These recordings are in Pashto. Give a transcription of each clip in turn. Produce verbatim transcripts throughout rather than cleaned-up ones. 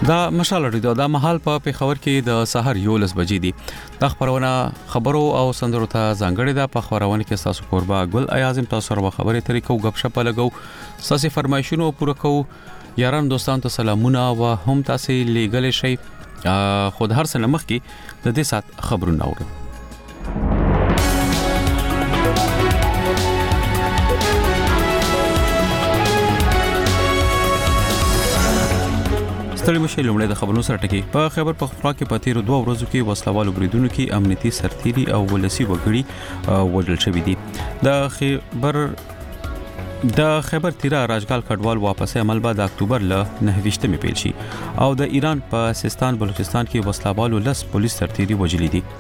دا مشال لري دا محل په پیښور کې د سحر یولس بجې دي د خبرونه خبرو او سندرو ته ځانګړي ده په خبرونه کې تاسو قربا ګل ایازم تاسو سره خبرې طریقو غب شپ لګو ساسي فرمایشونو پوره کو یاران دوستان ته سلامونه او هم تاسو لیګل شي خود هر څه نمخ کې د دې سات خبرونه اورئ ستړي مشه لومړی د خبرونو سره ټکی په خبر پختونخوا کې په تیر دوه ورځو کې وسلوالو بریدونو کې امنیتي سرتيري او ولسی وګړي وژل شوي دي د خبر د خبر تیرا راجګال کډوال واپس عمل بعد اکتوبر ل نهه پیل شي او د ایران په سیستان بلوچستان کې وسلوالو لس پولیس سرتيري وژلي دي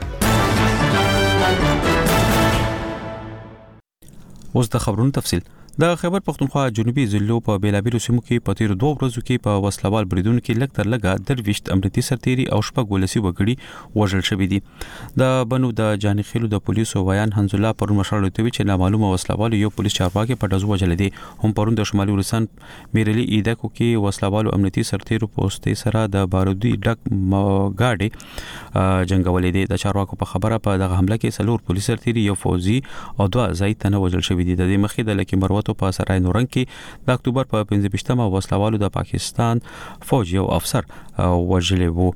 اوس د خبرونو تفصیل د خبر پختونخوا جنوبي ضلعو په بیلابیلو سیمو کې په تیر دوه ورځو کې په وسلوال بریدونو کې لږ تر لږه درويشت امنیتي سرتيري او شپږ ولسی وګړي وژل شوي دي د بنو د جانخیلو د پولیسو ویان حنز الله پر مشرلو توی چې نامعلومه وسلوال یو پولیس چارواکي په دزو وژل دي هم پرون د شمالي ورسان میرلی ایدکو کې وسلوالو امنیتي سرتيرو پوسټي سره د بارودي ډک گاډي جنگولې دي د چارواکو په خبره په دغه حمله کې سلور پولیس سرتيري یو فوجي او دوه ځای تنه وژل شوي دي د دې مخې د لکه مروت په سرای نورنګ کې د اکتوبر په پنځه ویشتمه وسلوالو د پاکستان فوج یو افسر وژلی وو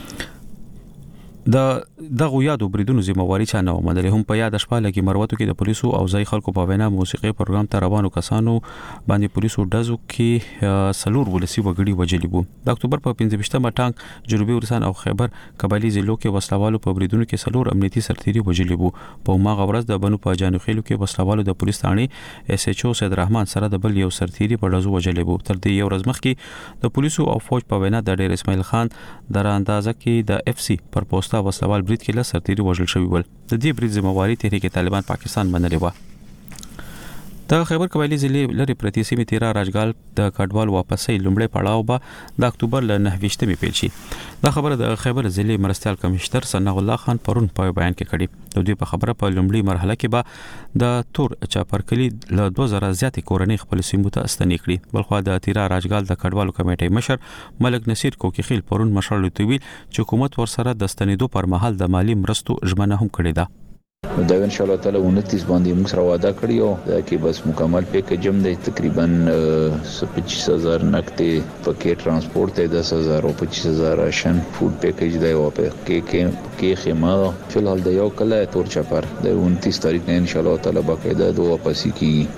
د دغه یادو بریدونو ذمہواری چا نه ومنل هم په یاد شپه لګي مروتو کې د پولیسو او ځای خلکو په وینا موسیقي پروګرام ته روانو کسانو باندې پولیسو دزو کې سلور ولسی وګړي وژلي وو د اکتوبر په پنځه ویشتمه ټانک جنوبي ورسان او خیبر قبایلی ضلعو کې وسلوالو په بریدونو کې سلور امنیتي سرتيري وژلي وو په ماغه ورځ د بنو په جانخیلو کې وسلوالو د پولیس ثاني اس ایچ او سید رحمان سره د بل یو سرتيري په دزو وژلي وو تر دې یو ورځ مخکې د پولیسو او فوج په وینا د ډیر اسماعیل خان در اندازه کې د اف سی پر پوسټا وسلوال برید کې له سرتيري وژل شوی ول د دې برید ذمہواری تحریک طالبان پاکستان منلې و د خیبر قبایلی ضلع لري پرتی سیمه تیرا راجګال د کډوال واپسې لومړی پړاو به د اکتوبر ل نهه پیل شي دا خبره د خیبر ضلع مرستيال کمشنر ثناء الله خان پرون په بیان کې کړي د دوی په خبره په لومړی مرحله کې به د تور چاپرکلی ل دوه زره زیاتې کورنۍ خپل سیمو ته استنې کړي بلخو د تیرا راجګال د کډوالو کمیټې مشر ملک نصیر کوکی خیل پرون مشر لوتویل چې حکومت ورسره د استنېدو پر مهال د مالی مرستو ژمنه هم کړې ده دا ان شاء الله تعالی انتیس باندې موږ سره وعده کړی او دا کې بس مکمل پیکیج هم دی تقریبا پچیس هزار نقدې پکې ترانسپورت دی دس هزار او پچیس هزار راشن فود پیکیج دی او په کې کې کې خیمه فلحال د یو کله تور چپر د انتیس تاریخ نه ان شاء الله تعالی باقاعده دوه واپسی کیږي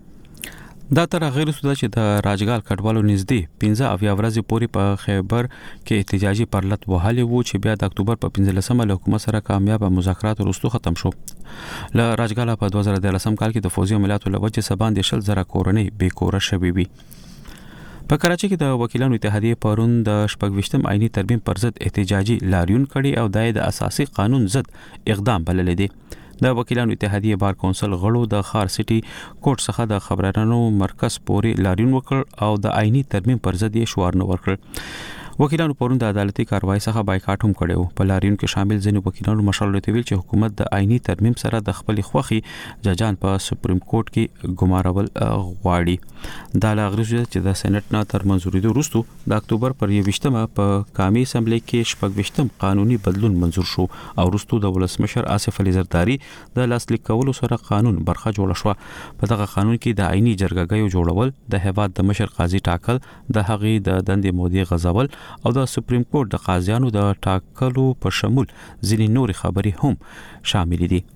دا تر غیر سودا چې د راجګال کډوالو نږدې پنځه اویا ورځې پورې په خیبر کې احتجاجي پرلط وهاله وو چې بیا د اکتوبر په پنځلسمه له حکومت سره کامیاب مذاکرات وروسته ختم شو ل راجګال په دوه زره دولسم کال کې د فوزي عملیاتو لوجه سبان د شل زره کورنۍ بیکوره شوي وي په کراچي کې د وکیلانو اتحادیه پرون د شپږویشتم آئینی ترمیم پر ضد احتجاجي لاریون کړي او د اساسي قانون ضد اقدام بلل دي د وکیلانو اتحادیه بار کونسل غړو د خار سټي کوټ څخه د خبرانو مرکز پورې لاریون وکړ او د آئینی ترمیم پر ضد یې شعار نه ورکړ وکیلانو پرون د عدالتي کاروایی څخه بایکاټ هم کړو په لاریون کې شامل ځینې وکیلانو مشرلو ته ویل چې حکومت د آئینی ترمیم سره د خپل خوخي ججان په سپریم کورټ کې ګمارول غواړي دا لاغريزه چې د سېنات نه تر منځوري وروسته د اکتوبر پر یوشتمه په قومي اسمبلی کې شپږویشتم قانوني بدلون منزور شو او وروسته د ولسمشر آصف علي زرداری د لاسلیک کولو سره قانون برخه جوړ شو په دغه قانون کې د آئینی جرګګیو جوړول د هیواد د مشر قاضي ټاکل د هغې د دندې مودې غزول او د سپریم کورټ د قاضیانو د ټاکلو په شمول ځینې نورې خبرې هم شامل دي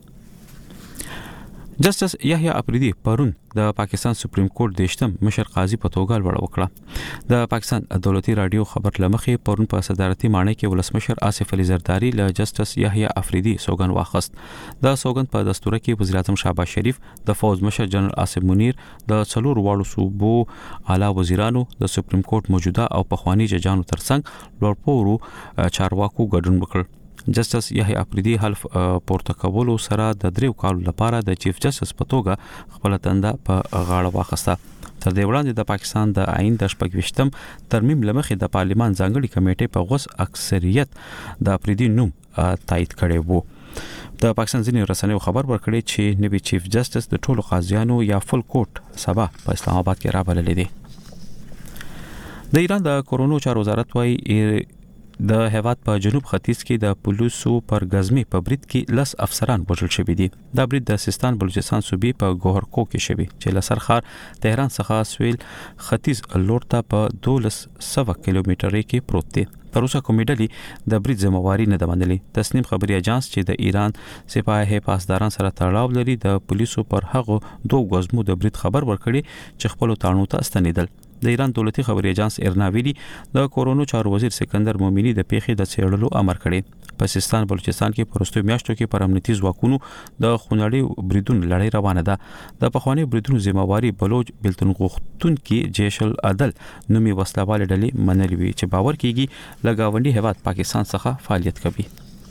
جسټس یحیی افریدی پرون د پاکستان سپریم کورټ دیشتم مشر قاضي په توګه لوړ وکړه د پاکستان دولتي رادیو خبر لمخې پرون په صدارتي مانۍ کې ولسمشر آصف علي زرداری له جسټس یحیی افریدی سوګن واخست د سوګن په دستور کې وزیر اعظم شهباز شریف د فوز مشر جنرال عاصم منیر د څلور واړو صوبو اعلی وزیرانو د سپریم کورټ موجوده او پخوانی ججانو ترڅنګ لوړ پورو چارواکو ګډون وکړ جسټس یحیی افریدی حلف پورته کولو سره د دریو کالو لپاره د چیف جسټس په توګه خپل تنده په غاړه واخسته تر دې وړاندې د پاکستان د آئین د شپږویشتم ترمیم لمخې د پارلیمان ځانګړي کمیټې په غوث اکثریت د افریدی نوم تایید کړی وو د پاکستان ځینې رسنیو خبر ورکړي چې نوی چیف جسټس د ټولو قاضیانو یا فل کورټ سبا په اسلام آباد کې رابلل دي د ایران د کورونو چارو وزارت وايي د هیواد په جنوب ختیځ کې د پولیسو پر غزمي په برید کې لس افسران وژل شوي دي. دا برید د سیستان بلوچستان صوبې په ګوهرکو کې شوی چې لسر خار تهران څخه سویل ختیځ لور ته په دولس سوه کیلومترۍ کې پروت دی. تر اوسه کومې ډلې د برید ذمہواری نه ده منلې. تسنیم خبري اجانس چې د ایران سپاه پاسداران سره تړاو لري د پولیسو پر هغه دوه غزمو د برید خبر ورکړي چې خپل تانو ته استنیدل. د ایران دولتي خبري اجانس ارنا ویلي د کورونو چارو وزیر سکندر مومنی د پیښې د څېړلو امر کړی. په سیستان بلوچستان کې پرستو میاشتو کې پر امنیتي ځواکونو د خونړي بریدونو لړۍ روانه ده. د پخوانی بریدونو ذمہواری بلوچ بلتون غوښتون کې جیش العدل نومي وسلوال ډلې منلې وي چې باور کیږي لګاونډي هیواد پاکستان څخه فعالیت کوي.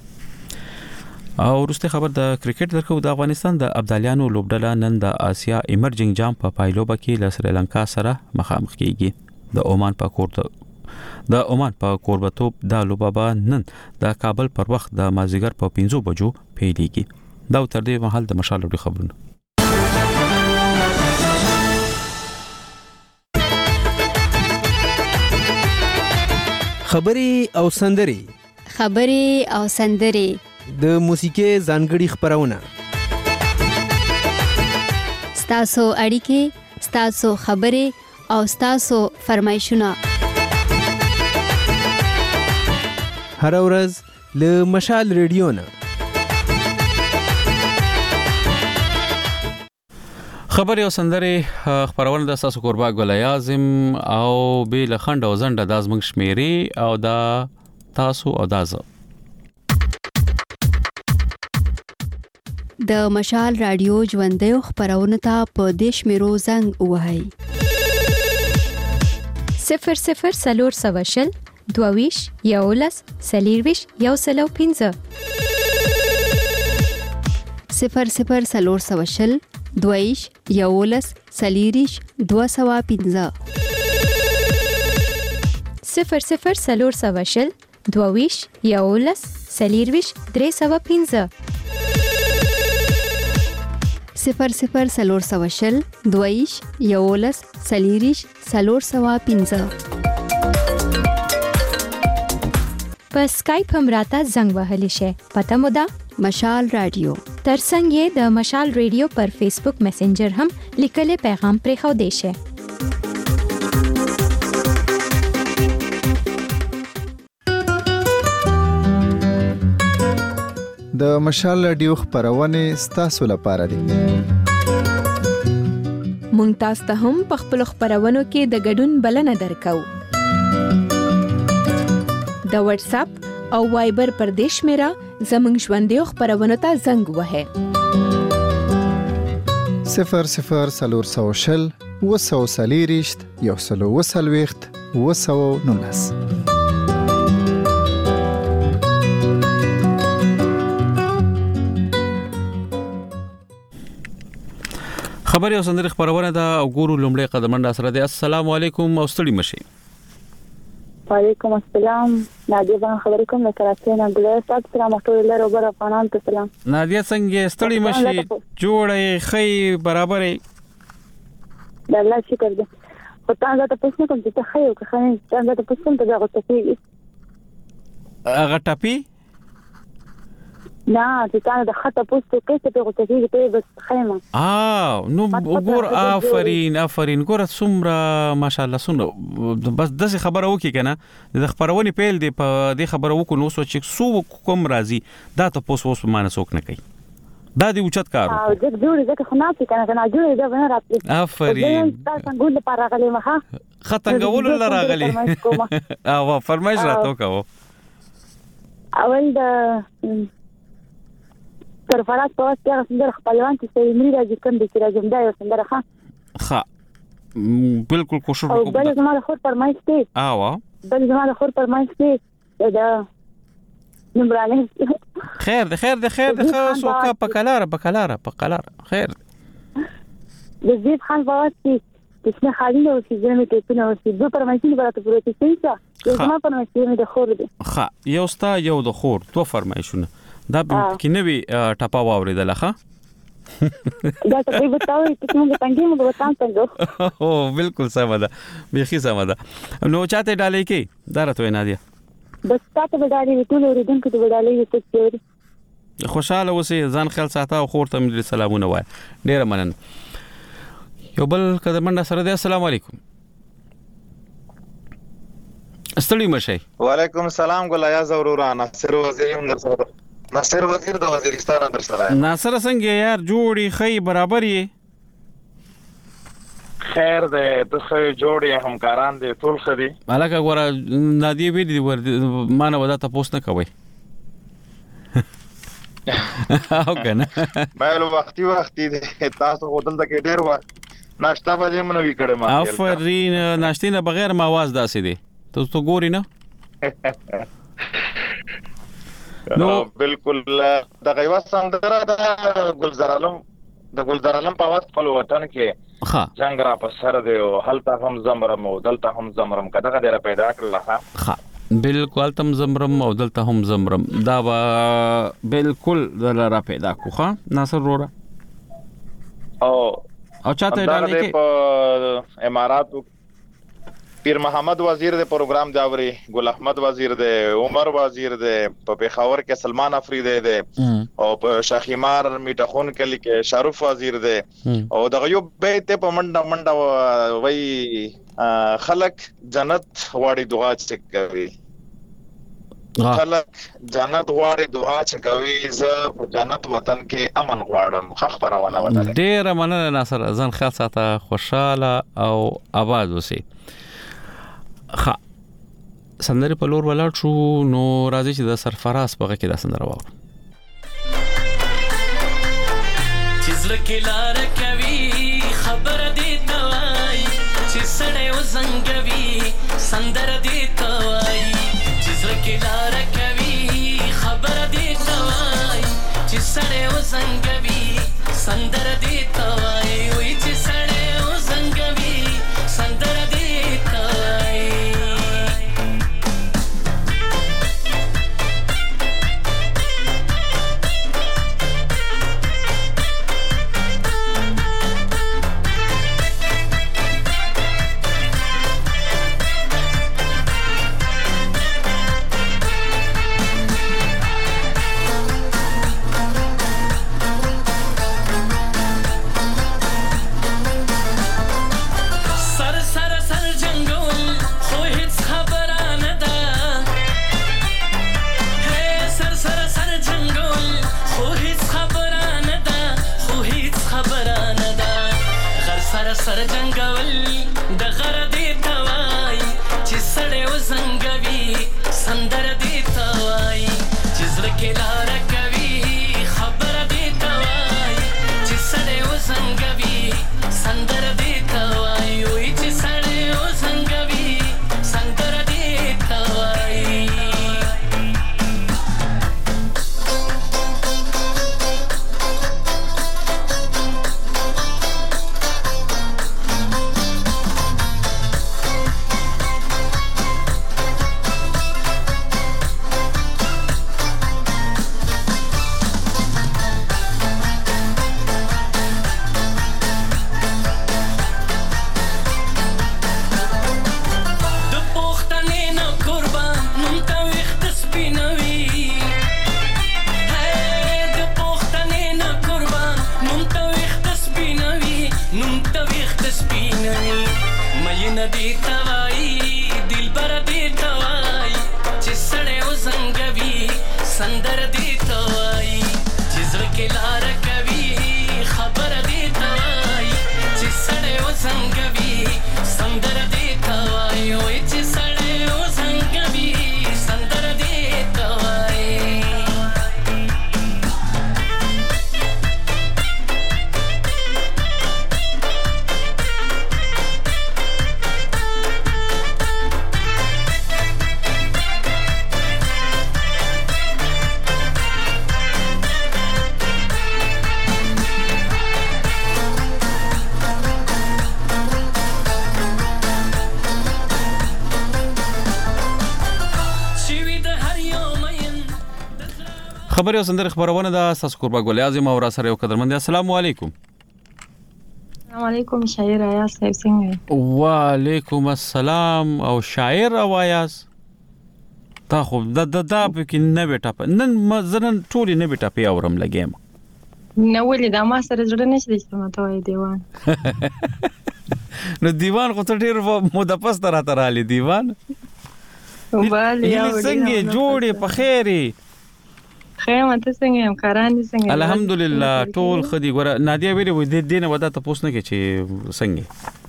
او وروسته خبر د کرکټ درکو د افغانستان د ابدالیانو لوبډله نن د آسیا ایمرجنګ جام په پایلوبه کې له سریلانکا سره مخامخ کیږي. د عمان په کورته د عمان په کوربتوب د لوبابا نن د کابل پر وخت د مازیګر په پنځو بجو پیلېږي. دا تر دې مهال د مشال لوړ خبرونه. خبري او سندري خبري او سندري د موسیقي ځانګړي خبرونه ستاسو اړیکې ستاسو خبري او ستاسو فرمایشونه هر ورځ له مشال ریډیو نه خبري او سندري خبرونه د تاسو قربا ګل اعظم او به لخند او زنده د ازمنګ شمیري او دا تاسو او دازه د مشال رادیو ژوندۍ خبرونه ته په دیش میرو زنګ وهاي صفر صفر سلور سواشل دوویش یولس سلیرویش یو سلو پینزه صفر صفر سلور سواشل دوویش یولس سلیریش دو سوا پینزه صفر صفر سلور سواشل دوویش یولس سلیرویش درې سوا پینزه صفر صفر سلور سواشل دویش یولس سلیریش سلور سوا پینزه په اسکایپ هم راته زنګ وهلی شي. پته مو ده مشال رادیو ترڅنګ یې د مشال ریډیو پر فیسبوک میسنجر هم لیکلي پیغام پرې خو دی شي. د مشال رادیو خبرونه ستاسو لپاره دي. مونږ تاسو ته هم په خپل خبرونو کې د ګډون بلنه درکو. د واتس اپ او وایبر پر دیش میرا زمنګ ژوندۍ خبرونه ته زنګ وهه صفر صفر سلور سوشل وسو سلیریشت یو سلو وسلويخت وسو نونس. خبري او سندري خبرونه دا وګورو لومړی قدمنده سره دی. السلام علیکم او ستړي مشي. وعلیکم السلام. نادیه بان خبرې کوم د کراچۍ نه ګلای تاسو سلام ټول لرو بر افغانان ته سلام. نادیه څنګه ستړي مشي جوړې خې برابرې د الله شکر دې. خو تاسو ته پوښتنه کوم چې ته خې او که خې تاسو ته پوښتنه ته غوښتل کیږي هغه ټاپي نه چې تاسو د خطه پوسټ کې څه په غوښتل کیږي ته بس خیمه اه نو وګور آفرین آفرین ګور څومره ماشاءالله سونه بس دغه خبره وکي کنه د خبرونې پیل دی په دې خبره وکړو نو سوچ سو کوم راضي دا ته پوس وس مانه څوک نه کوي دا دی اوچت کارو او د جوړې ځکه خناپي کنه کنه جوړې دا ونه راځي آفرین تاسو څنګه د پاره غلې مخه ختنګول لراغلي او فرمایش راتو کوو اول د تر فرات په واسطه څنګه خپلوان چې سیمري راځي کوم د راځم دا یو څنګه ښه ښه بالکل کوشش وکړو او بل زموږ خور پرمایش دی او بل زموږ خور پرمایش دی دا نمبرانه خیر د خیر د خیر د خاص او کا پکلاره پکلاره پکلاره خیر د زیب خان په واسطه چې څنګه خالي نو چې زموږ ته په نو چې دوه پرمایش دی برابر پروتې څنګه یو زموږ پرمایش دی د خور دی ښه یو ستا یو د خور تو فرمایشونه دا کې نوې ټاپا واوریدل ښه دا ته بتاوي چې موږ څنګه موږ وطن څنګه او بالکل سم ده بيخي سم ده نو چاته ډالې کې دا راته نادیا بس تاسو به ډالې ټول اوریدونکو ته ډالې وي خوشاله اوسې ځان خیال ساته او خور ته مې سلامونه وای ډیر مننه یو بل قدمنده سره دی السلام علیکم استړی مشه وعلیکم السلام ګلیا زورورا ناصر وزیر هم در سره ناصر وزیر د وزیرستان در سره ناصر څنګه یار جوړی خی برابر یې خیر ده ته خو جوړی همکاران دي ټول خدي الکه ګوره نادی وی دي ور ما نه ودا تاسو نه کوي او کنه مې له وختي وختي تاسو هوټل ته کې ډیر وخت ناشته باندې منو وی کړم افرین ناشته نه بغیر مواز داسې دي تاسو تو ګوري نه نو بالکل د غیوا سندره د ګلزار عالم د ګلزار عالم په واس په وطن کې ها څنګه را په سر دی او هلته هم زمرم او دلته هم زمرم کده غیر پیدا کړل ها بالکل تم زمرم او دلته هم زمرم دا با بالکل دلته پیدا کو ها ناصر رورا او او چاته ډالې کې په اماراتو پیر محمد وزیر د پروګرام داوري ګل احمد وزیر د عمر وزیر د په پیښور کې سلمان افریدی د او په شاخیمار میټخون کلی کې شارف وزیر د او د غیوب بیت په منډه منډه وای خلق جنت واړي دعا کوي خلق جنت واړي دعا کوي زه په جنت وطن کې امن غواړم خخ پرونه وطن ډیر مننه ناصر ځان خاص ساته خوشاله او آباد اوسئ خا سندره په لور ولاړ شو نو راځي چې د سرفراز په کې دا سندره واو چې زړه لار کوي خبر دې توای چې سړې وزنګوي سندره دې توای چې زړه لار کوي خبر دې توای چې سړې وزنګوي سندره دې توای وای چې سړې وزنګوي سندره دې سر جنگول د غر دی توای چې سړې وزنګوي سندر دی توای چې زړه کې لار کوي خبر دی توای چې سړې وزنګوي سندر دی توای وای چې سړې وزنګوي سندر دی توای خبري او سندره خبرونه د اساس قربا ګل اعظم او را سره یو قدرمن. السلام علیکم. السلام علیکم شاعر ایاز صاحب څنګه؟ وعلیکم السلام او شاعر او ایاز تا خو د د د پکې نه بیٹا نن مزنن ټولي نه بیٹا په اورم لګیم نو ولې دا ما سره جوړ نه شي چې ماته وای دیوان نو دیوان خو ته ډیر مو د پس تر تر علي دیوان وبال یا څنګه جوړې په خیري خیر ماته څنګه هم کاران دي څنګه الحمدلله ټول خدي ګوره نادیا ویلې وې د دینه ودا ته پوښتنه کې چې څنګه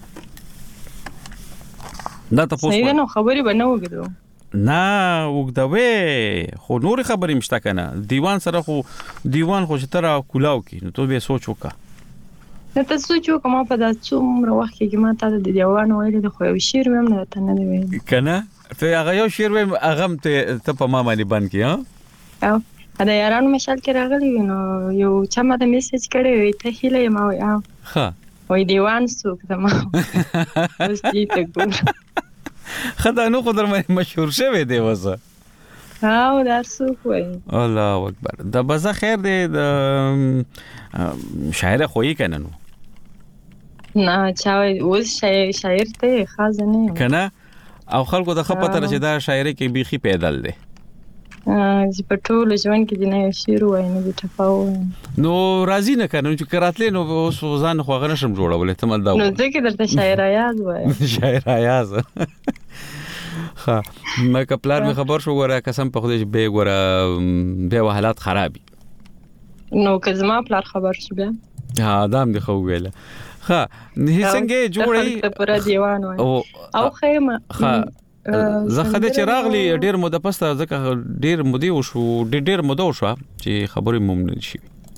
دا ته پوښتنه صحیح نو خبري بنو وګدو نه وګدوي خو نور خبرې مشته کنه دیوان سره خو دیوان خو چې تر کولاو کې نو ته به سوچ وکړه نو ته سوچ وکړه ما په داسې څومره وخت کې ما ته د دیوان ویل د خو یو شعر مې نه ته نه ویل کنه ته هغه یو شعر مې هغه ته ته په ما باندې باندې کې ها او دا یارانو مشال کې راغلی نو یو چا ما ته میسج کړی وي ته هیله ما وای ها وای دیوان څوک ته ما اوس دې ته ګور خدای نو خو در مشهور شوی دی وسه او دا څوک وای الله اکبر دا بزه خیر دی د شاعر خوې کنه نو نه چا اوس شاعر شاعر ته خازنه کنه او خلکو د خپته چې دا شاعري کې بيخي پیدل دی چې په ټول ژوند کې د نه شعر وای نه د ټپاو نو راضی نه کنه چې کراتلې نو اوس ځان خو غنه شم جوړولې ته مل دا نو ځکه درته شاعر ایاز وای شاعر ایاز ها ما کپلار می خبر شو غره قسم په خدای به غره به حالات خرابي نو که زما پلار خبر شو بیا ها ادم دی خو ویله ها نه څنګه جوړي پر دیوان وای او خیمه ها زه خدای چې راغلی ډیر مو د پسته ځکه ډیر مودي وشو ډیر مودو شو چې خبرې ممنون شي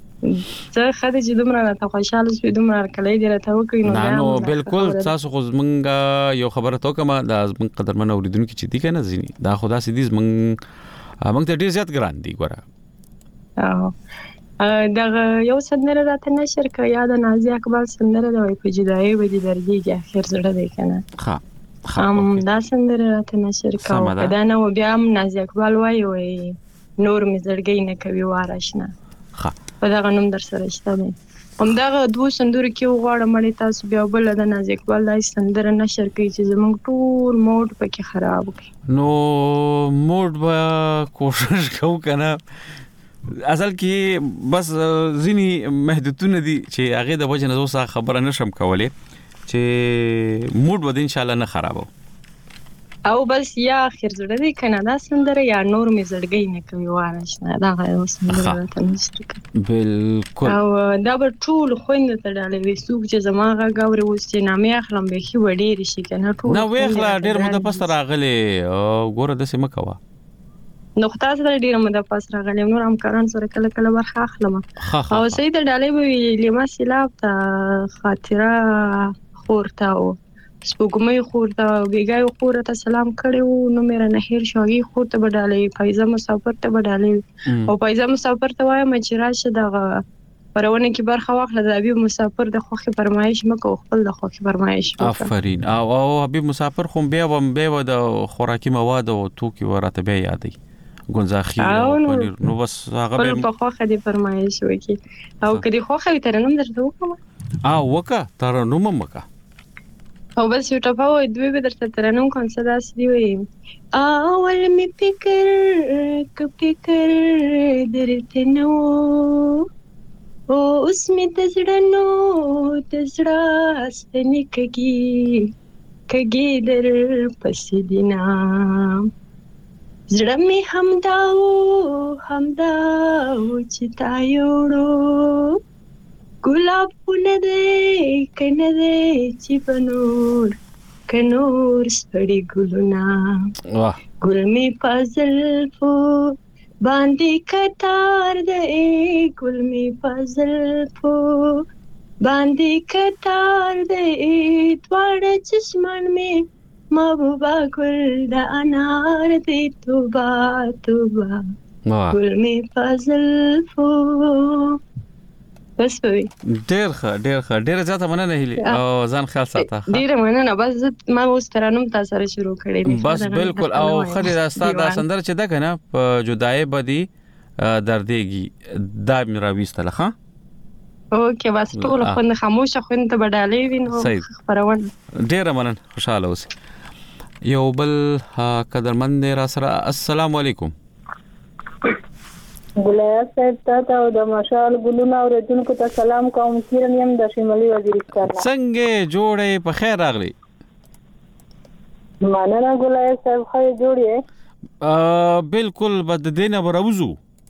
زه خدای چې دومره راته خوشاله شو دومره کله دې راته وکړي نو نو بالکل تاسو خو زمونږه یو خبره تو کوم د زمونږ قدرمن اوریدونکو چې دي کنه ځینی دا خدا سي دي زمونږ موږ ته ډیر زیات ګران دي ګوره او دا یو سندره راته نشر کړ یاد نازي اقبال سندره د وای په جدای و دي درګي اخر زړه دی کنه ها هم دا سندره راته نشر کاو دا نه و بیا هم نازي اقبال وای وای نور می زړګي نه کوي وارشنه ها په دا غنوم در سره شته دي هم دا دوه سندره کې وغواړم مړی تاسو بیا بل د نازي اقبال دای سندره نشر کوي چې زموږ ټول موډ پکې خراب کړي نو موډ به کوشش کوو کنه اصل کې بس ځینی محدودونه دي چې هغه د وجه نه زو خبره نشم کولای چې موډ به ان شاء الله نه خرابو او بس یا اخر زړه دی کنه دا سندره یا نور می زړګي نه کوي وارشنه دا غو سندره راته نشته بالکل او دا به ټول خويند ته ډالې وې سوق چې زماغه غوړې وست چې نامې اخلم به خي وډې شي کنه ټول نو وېخلا ډېر مده پس راغلي ګوره د سیمه کوا نو خدای سره ډېر مده پس راغلي نور هم کاران سره کله کله ورخه اخلم او سید ډالې به لما سیلاب ته خاطره خورته او سپوږمۍ خورته بیګای خورته سلام کړو نو مې نه هیر شوږي خورته بدالې فایزه مسافر ته بدالې او فایزه مسافر ته وایم چې راشه دغه پرونه کې برخه واخله د حبیب مسافر د خوخي فرمایش مکو خپل د خوخي فرمایش آفرین او او حبیب مسافر خو به و به د خوراکي مواد او توکي ورته به یادې ګونځاخي نو بس هغه به په خوخه دي فرمایش وکي او کدي خوخه ترنم درته وکم ا وکا ترنم مکا او بس یو ټپه وای دوی به درته ترنم کوم څه داسې دی وای اول می فکر ک فکر درته نو او اوس می تزړنو تزړه ستنی کګي کګي در پسې دینا زړه می همداو همداو چې تا یوړو ګلاب نه دې کنه دې چې بنور کنور سړی ګلونا واه ګل می پازل فو باندې کتار دې ګل می پازل فو باندې کتار دې تواړه چشمان می محبوبا ګل د انار دې توبه توبه ګل می پازل فو بس وي ډېر ښه ډېر ښه ډېر زیاته مننه هیلي او ځان خیال ساته ډېر مننه بس ما اوس ترانم تاسو سره شروع کړی بس بالکل او خدای دا ستاسو د سندر چې ده کنه په جدای بدی دردېږي دا مې راویستله ښه اوکې بس ټول خوند خاموشه خوند ته بدالې وینو خبرونه ډېره مننه خوشاله اوسئ یو بل قدرمن دی را سره السلام علیکم ګلیا صاحب ته او د مشال ګلونه اوریدونکو ته سلام کوم کیرن يم د شمالي وزیرستان څنګه جوړې په خیر راغلی مننه ګلیا صاحب خو جوړې بالکل بد دینه براوزو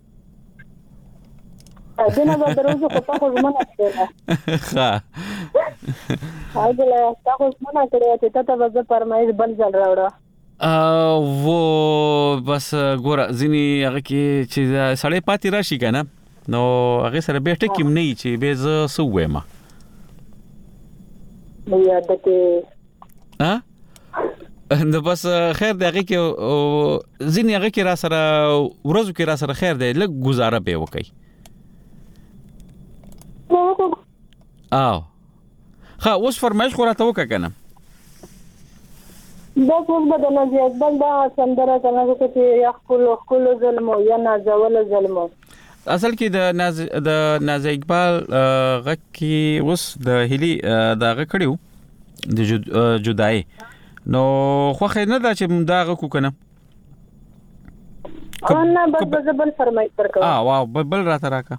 دینه براوزو په تاسو زمونه کړه ها هغه لا تاسو زمونه کړه چې تاسو وځه پرمایز بل ځل راوړه و بس ګوره ځینی هغه کې چې سړی پاتې راشي کنه نو هغه سره به ټکیم نه چې به ز سوې ما بیا دته ها نو بس خیر دی هغه کې ځینی هغه کې را سره ورځو کې را سره خیر دی لږ گزاره به وکي او ها اوس فرمایش خو راته وکړه کنه دا څه بدل نه دی بل دا سندره کنه چې یا خپل خپل ظلم یا نازول ظلم اصل کې د ناز د ناز اقبال غکی اوس د هلي دا غکړیو د جدای نو خو خیر نه دا چې دا غکو کنه نه بس بل فرمایش ورکړه اه واو بل راته راکا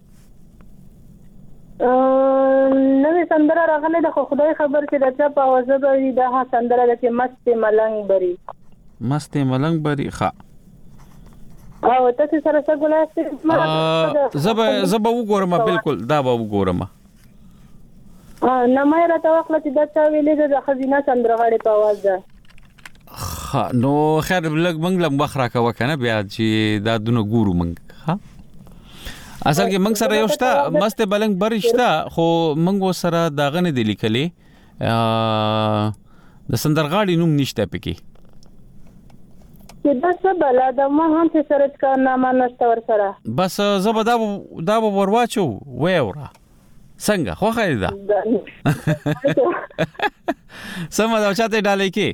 نوې سندره راغله د خدای خبر چې د چا په आवाज به دا سندره د چې مست ملنګ بری مست ملنګ بری ښا او تاسو سره څه ګولاسته زبا زبا وګورم بالکل دا به وګورم ا نه مې راته وخت چې دا چا ویلې د خزینه سندره غړي په आवाज ده ښا نو خیر لګ منګلم بخرا کا وکنه بیا چې دا دونه ګورو منګ ها اصل کې منګ سره یو شته مست بلنګ برشته خو منګ سره داغه نه دی لیکلې د سندرغاړي نوم نشته پکې چې دا څه بل دا ما هم څه سره کارنامه نشته ور سره بس زبدا دا به ورواچو وېورا څنګه خو خیر ده سم دا چاته ډالې کې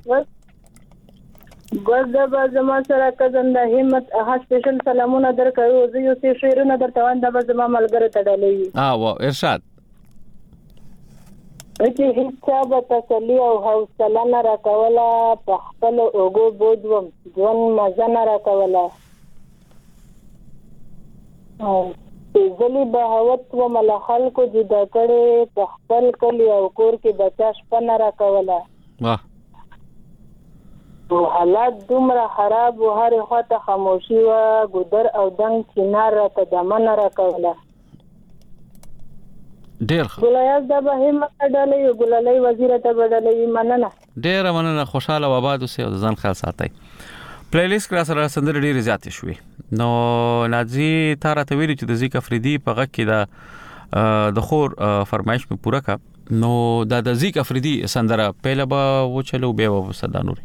ګوزه بازما سره کزن د همت ها سپیشل سلامونه درکړو زه یو څه شعرونه درته وایم د بازما ملګری ته ډالې اه وا ارشاد چې هیڅ به تسلی او حوصله نه راکوله په خپل اوګو بودوم ځوان مزه نه راکوله زلی بهوت و مل خلکو جدا کړي په خپل کلی او کور کې بچا شپه نه راکوله واه حالات دومره خراب و هر خواته خاموشي و ګدر او دنګ چنار راته دمن راکوله ډیر ښه ګلایاز د به همت ډالې ګلالۍ وزیره ته بدلې مننه ډیر مننه خوشاله و آباد اوسئ او ځان خیال ساتئ پلی لیست کړه سره سندره ډیره زیاتې شوې نو نازي تاره ته ویل چې د ذیک افریدي په غږ کې دا د خور فرمایش مې پوره کا نو دا د ذیک افریدي سندره پهله به و چلو به و صدا نوري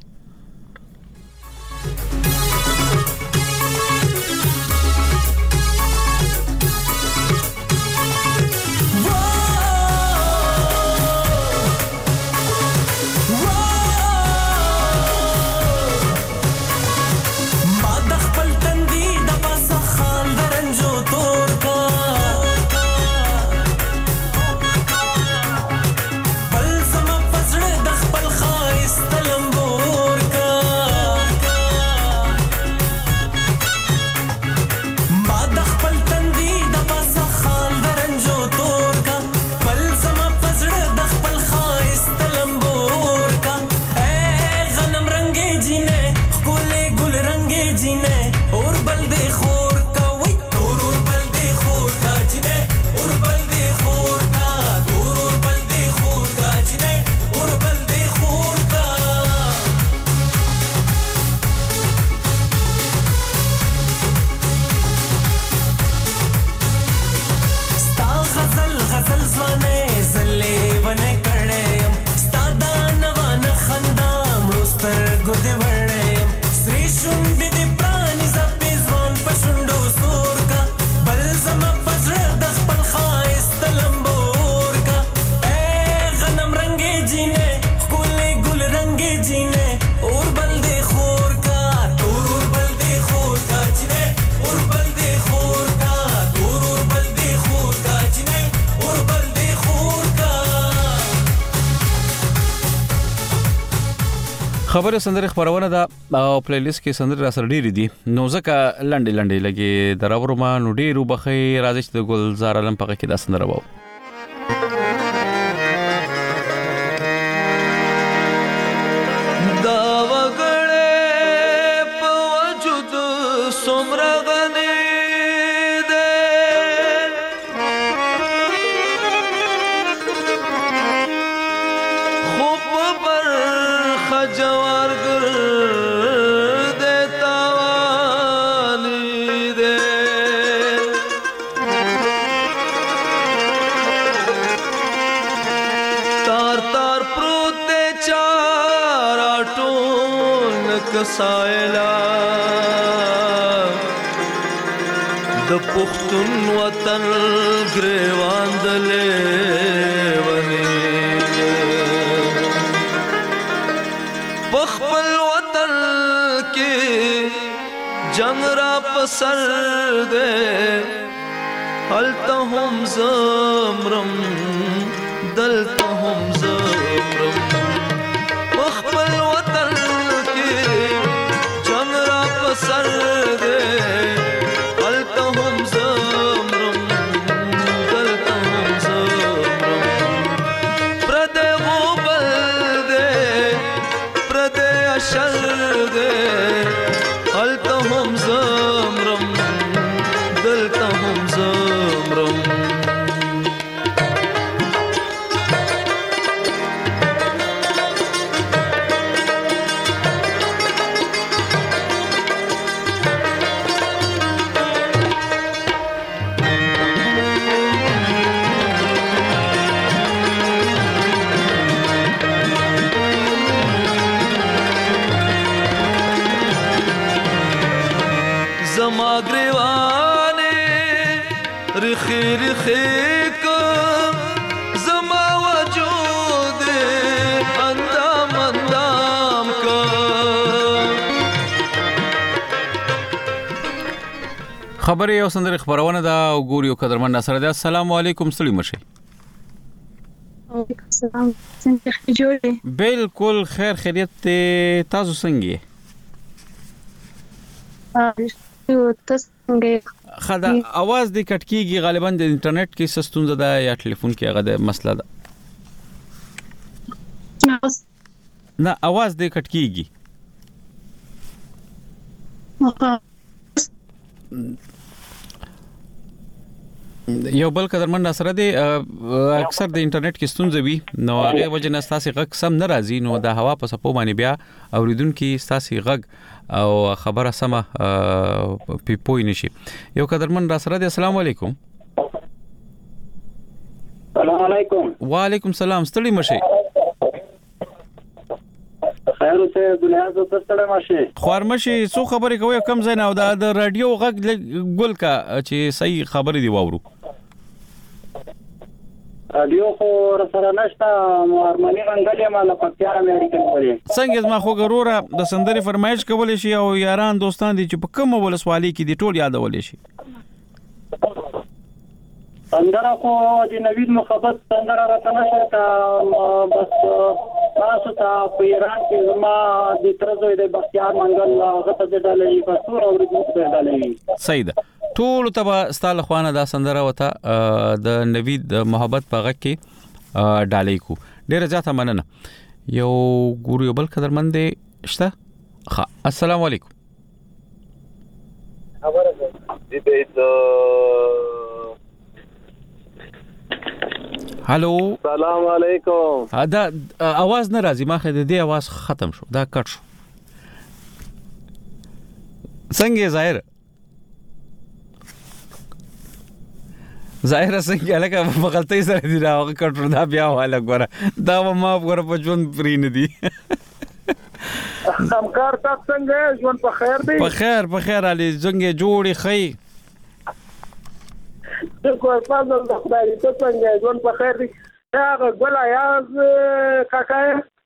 بل زما پزړه د خپل خایست لمبو خبره سندره خبرونه دا او پلی لیست کې سندره را سره ډېری دي نو ځکه لنډې لنډې لګي دراورو ما نو ډېرو بخي راځي چې د ګلزار علم پکې کې دا سندره وو دا وګړې په وجود څومره غني ده خو په برخه جوار ګرځي تاواني ده تار تار پروت ده چارا ټول کسایلا د پښتون وطن ګریوان دلې ونی بخبل وطن کې جنگ را پسر دے حلتا هم زمرم دلتا هم زمرم بخبل وطن کې جنگ را پسر دے حلتا هم زمرم دلتا هم زمرم پردے غوبل دے پردے اشر دے حلتا هم زمرم دلتا هم زمرم زما گریوانے رخی رخی کو زما وجود اندام اندام کو خبر یو سندره خبرونه دا وګوري او قدرمن نصر ده السلام علیکم ستړي مشه وعلیکم السلام څنګه جوړې بالکل خیر خیریت تاسو څنګه خدا आवाज د کټکیږي غالبا د انټرنیټ کې سستون زده یا ټلیفون کې هغه د مسله ده نه आवाज د کټکیږي یو بل قدرمن نصر دی اکثر د انټرنیټ کې ستونزې وي نو هغه وجه نه ستاسو غږ سم نه راځي نو د هوا په سپو باندې بیا اوریدونکو ستاسو غږ او خبره سمه په پوي نشي یو قدرمن نصر دی السلام علیکم السلام علیکم وعلیکم السلام ستړي مشه خیر اوسه دنیا زو ستړي مشه خورمشي څو خبرې کوي کم ځای نه او د رادیو غږ ګل کا چې صحیح خبرې دی واورو رادیو خو سره نشته مارمنی رنگلې مال پکتیا امریکن پرې څنګه زما خو ګروره د سندري فرمایش کولې شي او یاران دوستان دي چې په کوم ولسوالۍ کې دي ټول یادولې شي سندره خو د نوید مخبت سندره راته نشته بس تاسو ته په ایران کې زما د ترزوی د بختیار منګل هغه ته ډالې په څور اوریدونکو ته ډالې صحیح ده ټول ته ستاله خوانه دا سندره وته د نوید محبت په غږ کې ډالې کو ډیره ځاته مننه یو ګورو بل قدرمن دی شته ها السلام علیکم خبره دې ته هالو السلام علیکم دا आवाज نه راځي ما خې دې आवाज ختم شو دا کټ شو څنګه ظاهر ظاهر څنګه لکه په غلطۍ سره دی راغی کټ دا بیا والا ګوره دا ما ګوره په ژوند پرې نه دی همکار تاسو څنګه ژوند په خیر دی په خیر په خیر علي څنګه جوړي خې کوم فضل د خدای ته څنګه ژوند په خیر دی هغه ګل ایاز کاکا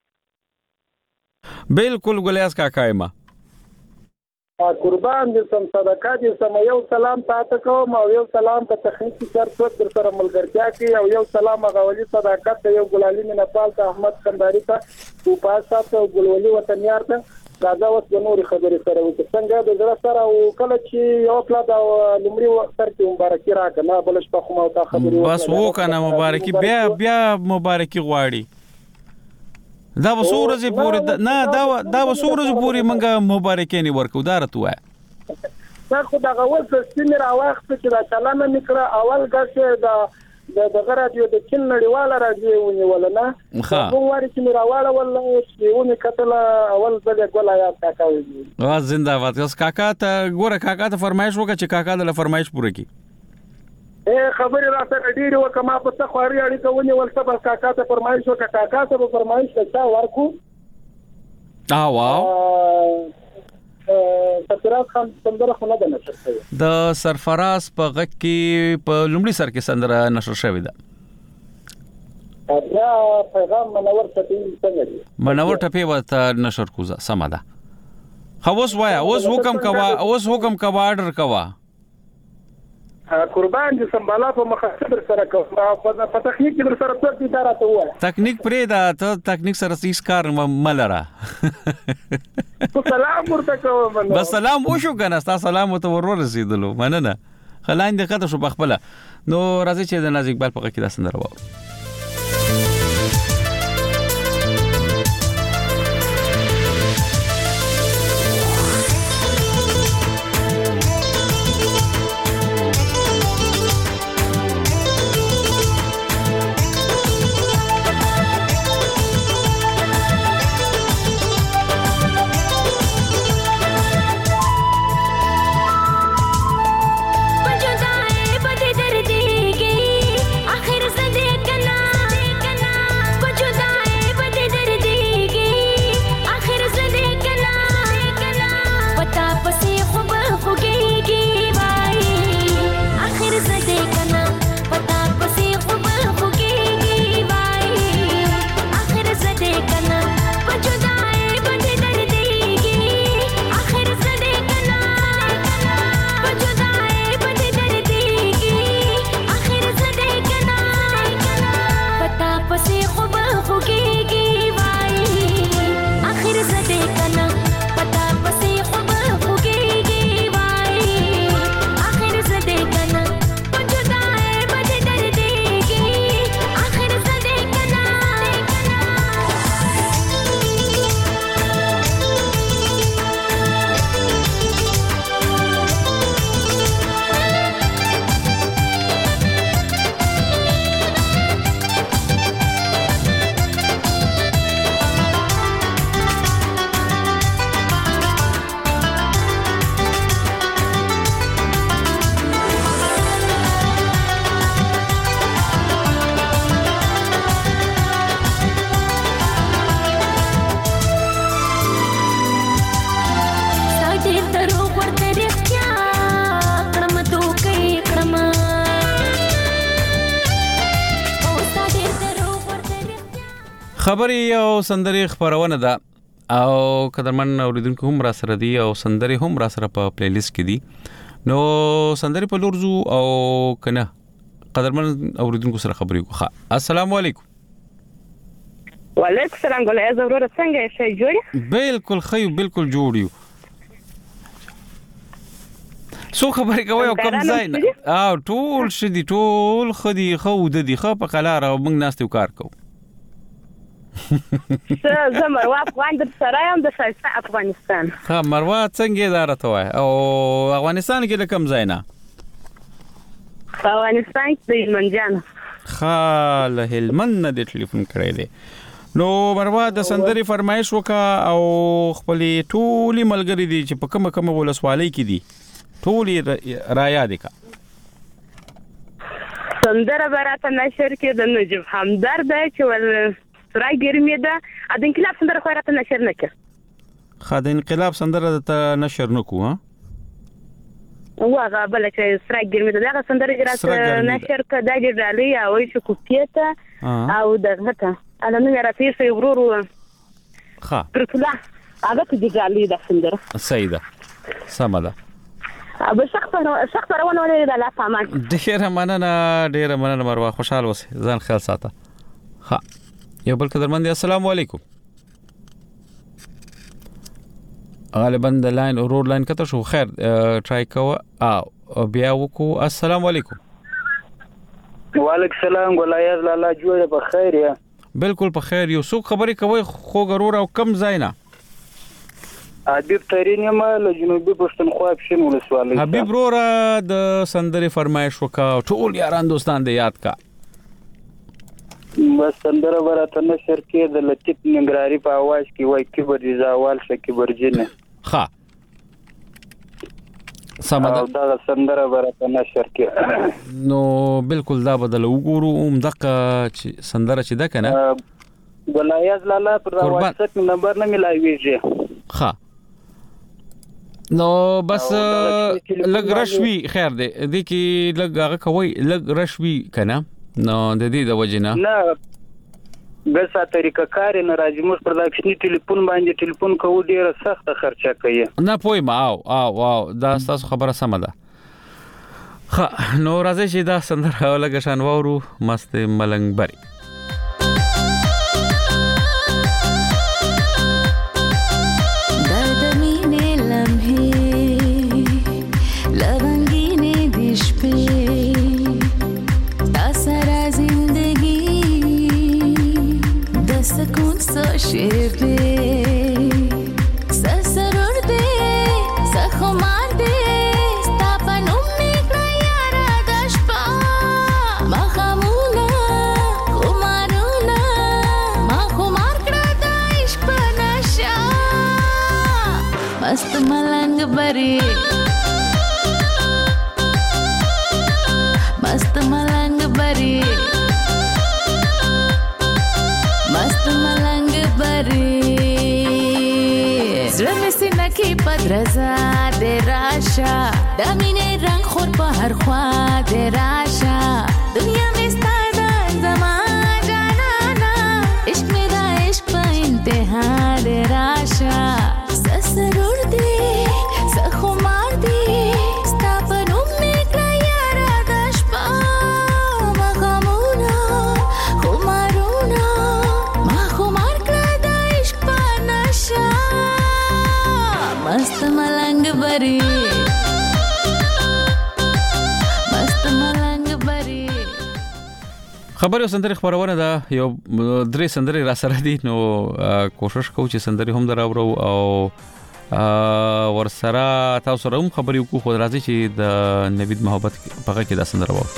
بالکل ګل ایاز کاکا ما قربان دې سم صدقه دې سم یو سلام تاسو کوم او یو سلام په تخنیکی شرط در سره ملګرتیا کې او یو سلام غوړي صداقت یو ګلالي نه پال ته احمد کنداري ته او پاسات ګلولي وطن یار ته راځه اوس د نور خبرې سره وکړه څنګه د زړه سره او کله چې یو پلا د لمړي وخت کې مبارکي راکنه بل شپه خو ما تا خبرې بس وکنه مبارکي بیا بیا مبارکي غواړي دا وسورځي پورې نه دا دا وسورځي پورې منګه مبارکي نه ورکو دا رته وای دا خو دا اول څه سیمه راوخت چې دا چلانه نکړه اول غشه دا د دغه رادیو د چین نړیواله رادیو ونیول نه کوم واري چې راواله ولا چې ونه کتل اول ځل ګولا یا کاکا وي وا زنده‌باد اوس کاکا ته ګوره کاکا ته فرمایش وکړه چې کاکا د فرمایش پوره کړي اے خبرې راته ډېری وکما په تخواري اړیکه ونیول سبا کاکا ته فرمایش وکړه کاکا ته فرمایش وکړه ورکو اه واو سرفراز خان سندره خو نه ده نشر شوې د سرفراز په غږ کې په لومړي سر کې سندره نشر شوې ده بیا پیغام منور ټپي څنګه دی منور ټپي ورته نشر کوزه سم ده خو اوس وایا اوس حکم کوا اوس حکم کوا آرډر کوا قربان دي سمبالا په مخاطب سره کوم په تکنیک کې سره څه دي راته وای تکنیک پرې دا ته تکنیک سره هیڅ کار ملره سلام ورته کوم بس سلام وشو کنه تاسو سلام ته ورور رسیدلو مننه خلاین دې کته شو بخپله نو راځي چې د ناز اقبال په کې دا سندره وو خبري او سندري خبرونه ده او قدرمن اوریدونکو هم را سره دي او سندري هم را سره په پلی لیست کې دي نو سندري په لورزو او کنه قدرمن اوریدونکو سره خبري کوه السلام علیکم وعلیکم السلام ګولای زوره څنګه شي جوړ بالکل خیو بالکل جوړ یو سو خبرې کوي او کوم ځای نه او ټول شدي ټول خدي خو د دي خو په قلار او موږ ناستو کار کوو زه مروه افغان در سره یم د شایسته افغانستان ها مروه څنګه اداره ته وای او افغانستان کې د کوم ځای نه افغانستان کې د منجان خاله هلمند نه د ټلیفون کړی دی نو مروه د سندري فرمایش وکا او خپل ټولي ملګری دي چې په کومه کومه ولسوالۍ کې دي ټولي را یاد کا سندره براته نشر کې د نجيب همدرد چې ول سرای ګرمي ده د انقلاب سندره خو راته نشر نکړه خا د انقلاب سندره ته نشر نکو ها واغه بل چې سرای ګرمي ده هغه سندره راته نشر کړه د ډالۍ او شو کوپیته او دغه ته انا نو راته شي ورور خا پرتلا هغه ته ډالۍ ده سندره سیده سماده ابو شخص شخص روانه ولې د لا فهمان ډیره مننه ډیره مننه مروه خوشاله اوسې ځان خیال ساته ها یو بل قدرمن دي السلام علیکم غالبا د لاین اورور لاین کته شو. خیر ټرای کوه او بیا وکړو. السلام علیکم. وعلیکم السلام. ګلایز لالا جوړه په خیر یا؟ بالکل په خیر یو. څوک خبرې کوي خو غرور او کم زینا؟ حبیب ترین یم له جنوبي پښتونخوا پښین ولسوالۍ. حبیب رورا د سندرې فرمایش وکا ټول یاران دوستان دې یاد کا. بس سندره ورته نشر کې د لطیف ننګرهاري په आवाज کې وای کبر رضاوال شکی برجنه. ها سمدا دا سندره ورته نشر کې. نو بالکل دا بدل وګورو هم دغه سندره چې ده کنه. ګلایز لالا پر واتساپ نمبر نه ملایويږي. ها نو بس لګ رشوي خیر دی د کی لګ هغه کوي لګ رشوي کنه. نو د دې د وجنه نه بس طریقه کار نه راځي. موږ پر داکشنی ټلیفون باندې ټلیفون کوو ډیره سخت خرچه کوي. نه پوي ما او او او دا تاسو خبره سم ده. خا نو راځي چې دا سندره لګ شان وورو مست ملنګ بری. शेर दे ससरुर दे सखुमार दे स्थापन उम्मीद यारा दशपा मखमूना खुमारूना मखुमार करता इश्क नशा मस्त मलंग बरी मस्त मलंग बरी मस्त मलंग बरी زړه مې سینه کې پدرزا د راشه د مینې رنگ خور په هر خوا د راشه دنیا مې ستا ده زما جانانا عشق مې دا عشق په انتها د راشه سسرور دی سخمار دی ستا په نوم مې کړه یاره د شپه مغمونه خمارونه ما خمار کړه د عشق په نشه मस्त मलंग बरी मस्त मलंग बरी. خبرو سندري خبرونه دا یو درې سندري را سره دي. نو کوشش کوو چې سندري هم دراوړو او ورسره تاسو سره هم خبري وکړو. خو راځي چې د نوید محبت په هغه کې دا سندره وو.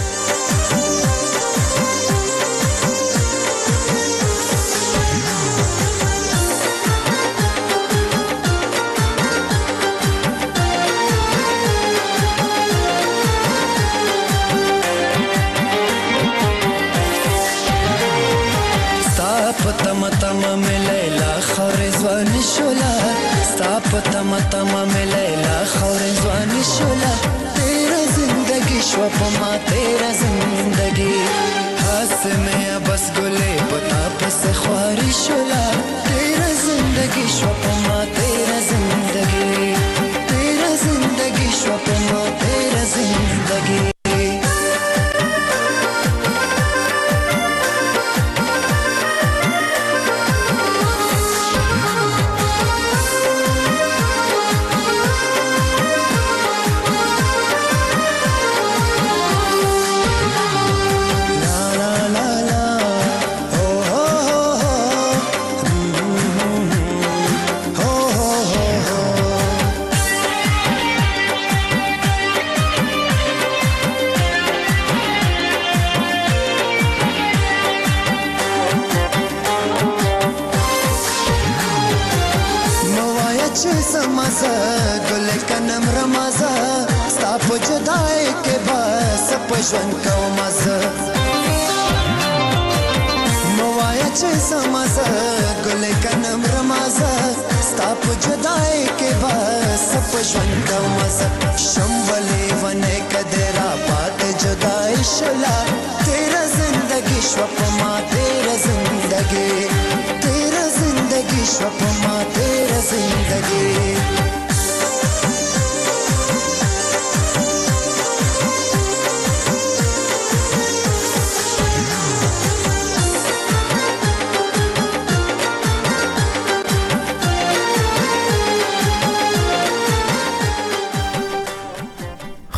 तम तम मिलेला खौर जवानी शोला तेरा जिंदगी शोपमा तेरा जिंदगी हास में बस गुले पता बस ख्वारी शोला तेरा जिंदगी शोपमा तेरा जिंदगी तेरा जिंदगी शोपमा तेरा जिंदगी ژوند کوم مزه موایا چې سمزه ګل کنم رمازه ستا په جدای کې بس په ژوند کوم مزه شمبلې ونه کدرا پات جدای شلا تیرا زندگی شو په ما تیرا زندگی تیرا زندگی شو په ما تیرا زندگی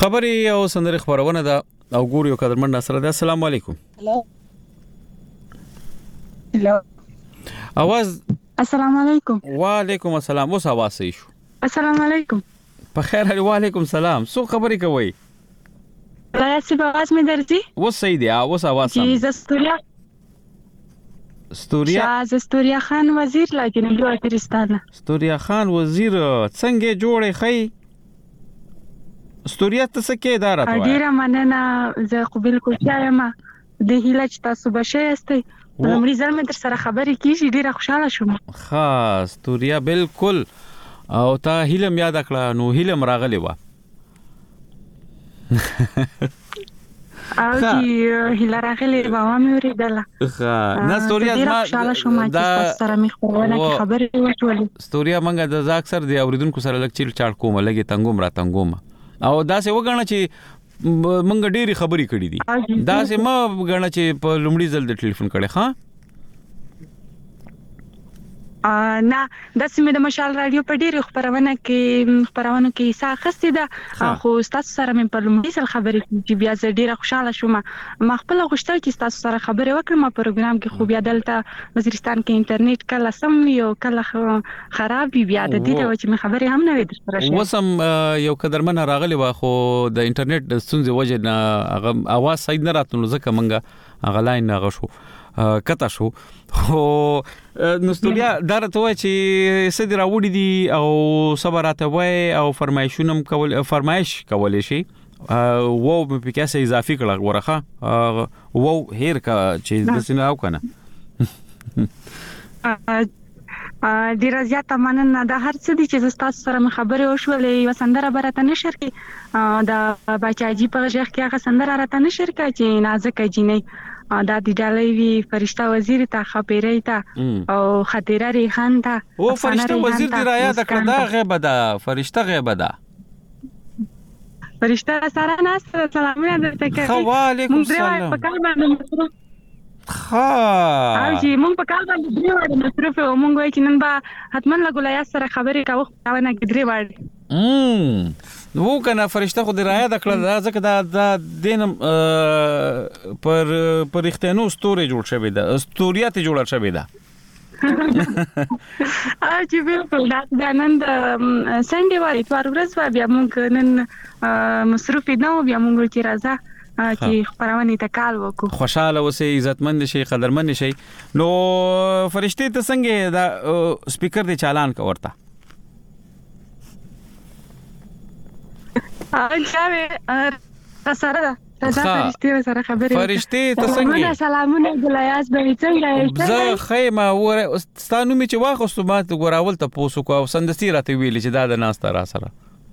خبري او سندري خبرونه ده او ګوريو قدرمن سره ده. السلام علیکم. هلو هلو اواز. السلام علیکم. وعلیکم السلام. اوس اواز صحیح شو. السلام علیکم. په خیر علی. وعلیکم السلام. سو خبري کوي؟ راځي په आवाज مې درځي. اوس صحیح دی. اوس اواز سم. جی زستوریا ستوریا شاه زستوریا خان وزیر لا جنوبي وزیرستان. ستوریا خان وزیر څنګه جوړې خی؟ ستوریا ته څه کې اداره توه؟ ډیره مننه. زه خو بالکل یم د هیله چې تاسو بشه یاستئ. لومړی ځل مې در سره خبرې کیږي. ډیره خوشاله شوم. ښه ستوریا بالکل. او تا هیلم یاد کړه نو هیلم راغلی و. او چې هیله راغلی و مې اوریدله. ښه نه ستوریا ډیره خوشاله شوم چې تاسو سره مې خبرونه کې خبرې وشولې. ستوریا منګه د اکثر د اوریدونکو سره لږ چیل چاړ کوم لګي تنګوم را تنګوم او دا څه وګڼه چې منګه ډېری خبرې کړې دي. دا څه ما وګڼه چې په لومړي ځل د ټلیفون کړي. ها نه د سیمه د مشال رادیو په ډیره خبرونه کې خبرونه کې ساخستې ده خو تاسو سره مې په لومړي ځل خبرې چې بیا زه ډیره خوشاله شوم. ما خپل غوښتل چې تاسو سره خبرې وکړم په پروګرام کې خو بیا دلته وزیرستان کې انټرنیټ کله سم وي او کله خراب وي. بیا د دې د چې مې خبرې هم نه وې در سره شي. وسم یو قدرمن راغلی و خو د انټرنیټ د ستونزې وجه نه هغه اواز صحیح نه راتلو ځکه منګه هغه لاین نه غشو کته شو. خو نو ستوریا دا راته وای چې سدي راوړي دي او صبر راته وای او فرمایشونه کول فرمایش کولې شي. وو په کې څه اضافي کړه ورخه وو هیر کا چې د سینه او کنه. ډیر زیاته مننه. دا هر څه دي چې تاسو سره مې خبرې وشولې. یو سندره برته نشر کې دا بچاجي په ژغ کې هغه سندره راته نشر کا چې نازک جینې دا د ډالۍ وی فرشتہ وزیر ته خبرې ته او خطیره ریحان ته. او فرشتہ وزیر دی رایا د کړه دا غیبه ده. فرشتہ غیبه ده. فرشتہ سره ناس سلامونه درته کوي. وعلیکم السلام. په کال باندې ها او چې مونږ په کال باندې درې وړ مصرف او مونږ وایي چې نن به حتما لګولای سره خبرې کاوه نه درې وړ. امم وو کنه فرشتہ خو د رایا د کړه دا ځکه دا د دینم پر پر اختیانو ستوري جوړ شوی ده. ستوریات جوړ شوی ده. ا چې بالکل دا نن د سنډي واری تور ورځ بیا مونږ نن مصروف نه بیا مونږ چې راځه چې خبرونه ته کال وکړو. خوشاله اوسې عزتمند شي قدرمن شي. نو فرشتي ته څنګه دا سپیکر دی چالان کا ورته اجازه سره ده. فرشتي سره خبرې فرشتي ته څنګه سلامونه ګلایاس به څنګه زه خیمه ور ستانو می چې واخستو ما ته ګوراول ته پوسو کو سندستی راته ویل چې دا د ناس تر سره.